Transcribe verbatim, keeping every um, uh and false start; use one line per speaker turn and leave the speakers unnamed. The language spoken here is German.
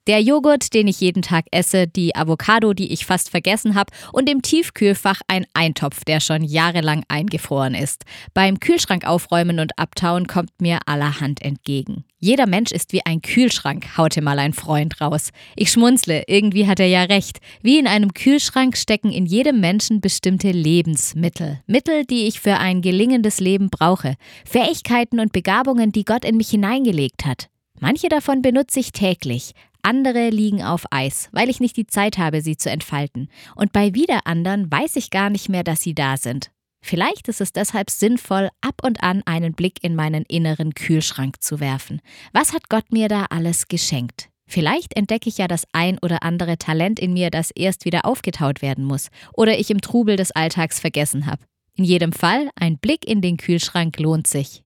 Der Joghurt, den ich jeden Tag esse, die Avocado, die ich fast vergessen habe und im Tiefkühlfach ein Eintopf, der schon jahrelang eingefroren ist. Beim Kühlschrank aufräumen und abtauen kommt mir allerhand entgegen. Jeder Mensch ist wie ein Kühlschrank, haute mal ein Freund raus. Ich schmunzle, irgendwie hat er ja recht. Wie in einem Kühlschrank stecken in jedem Menschen bestimmte Lebensmittel. Mittel, die ich für ein gelingendes Leben brauche. Fähigkeiten und Begabungen, die Gott in mich hineingelegt hat. Manche davon benutze ich täglich. Andere liegen auf Eis, weil ich nicht die Zeit habe, sie zu entfalten. Und bei wieder anderen weiß ich gar nicht mehr, dass sie da sind. Vielleicht ist es deshalb sinnvoll, ab und an einen Blick in meinen inneren Kühlschrank zu werfen. Was hat Gott mir da alles geschenkt? Vielleicht entdecke ich ja das ein oder andere Talent in mir, das erst wieder aufgetaut werden muss oder ich im Trubel des Alltags vergessen habe. In jedem Fall, ein Blick in den Kühlschrank lohnt sich.